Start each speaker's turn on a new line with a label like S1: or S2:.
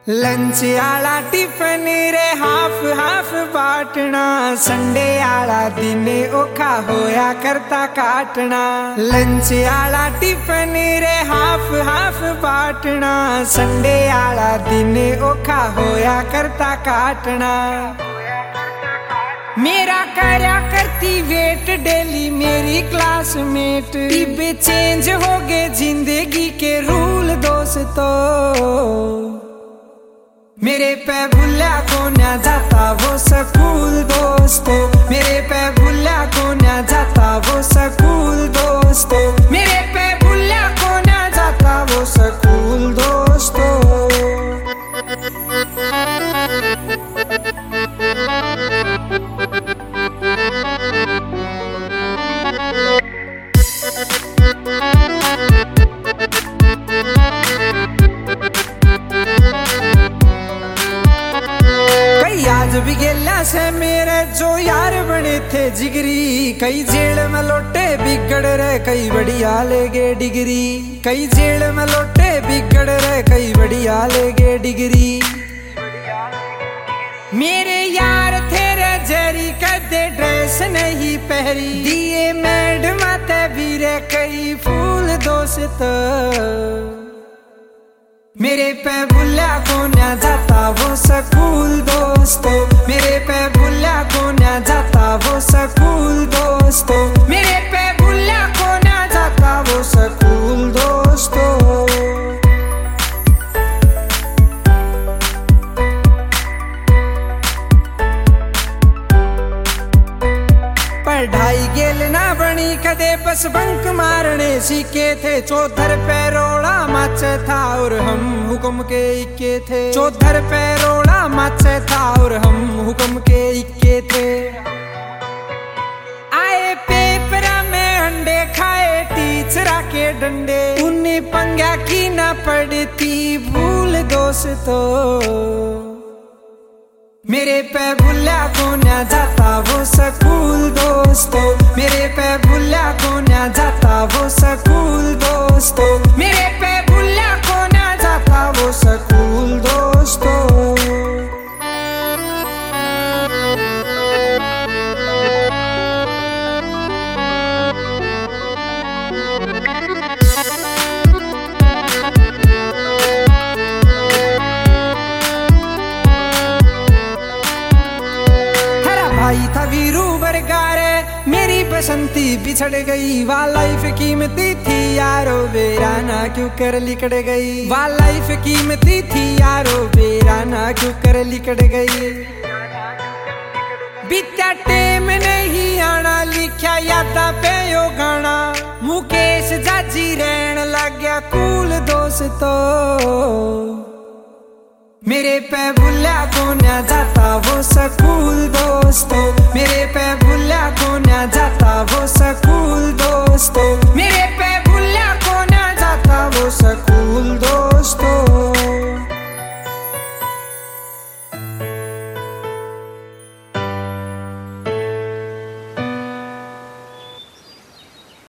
S1: Lunch आला tiffin रे half half बाटना, Sunday आला दिन औखा होया करता काटना। लंच आला टिफिन रे हाफ हाफ बाटना, संडे आला दिन औखा होया करता काटना। मेरा करया करती वेट डेली मेरी क्लासमेट, इबे चेंज हो गए जिंदगी के रूल दोस्तों। मेरे पे भूला को ना जाता वो स्कूल दोस्तों, मेरे पे भूला को ना जाता वो स्कूल दोस्तों, मेरे पे भूला को ना जाता वो स्कूल दोस्तों। आज भी गेला से मेरे जो यार बने थे जिगरी, कई जेल में लौटे बिगड़ रहे कई बढ़िया ले गए डिग्री। कई जेल में लौटे बिगड़ रहे कई बढ़िया ले गए डिग्री। मेरे यार तेरे जरी कदे ड्रेस नहीं पहरी, दिए मैडम ते वीरे कई फूल दोस्त। मेरे पे भूला को ना जाता वो स्कूल दोस्तों, मेरे पे भूला को ना जाता वो स्कूल दोस्तों, मेरे पे भूला को ना जाता वो स्कूल दोस्तों। पढ़ाई गेल ना बनी कदे बस बंक मारने सीखे थे। चौधर पे रोड़ा मच था और हम हुक्म के इक्के थे, चौधर पे रोड़ा मच था और हम हुक्म के इक्के थे। आए पेपर में अंडे खाए टीचरा के डंडे, उन्हें पंगा की ना पड़ती भूल दोस्तों। मेरे पे भूला को ना जाता वो स्कूल दोस्तों, मेरे पे भूला को ना जाता वो स्कूल दोस्तों, मेरे पे भूला को ना जाता वो स्कूल दोस्तों। भाई था वीरू बरगारे मेरी बसंती बिछड़ गई, वाह लाइफ कीमती थी यारो बेराना क्यों कर लिकड़ गई। वाह लाइफ कीमती थी यारो बेराना क्यों कर लिकड़ गई। बीता टेम नहीं आना लिखा यादा पे यो गाना, मुकेश जाजी रहन लग गया कूल दोस्तों। मेरे पे भूला को ना जाता वो स्कूल दोस्तों, मेरे पे भूला को ना जाता वो स्कूल दोस्तों, मेरे पे भूला को ना जाता वो स्कूल।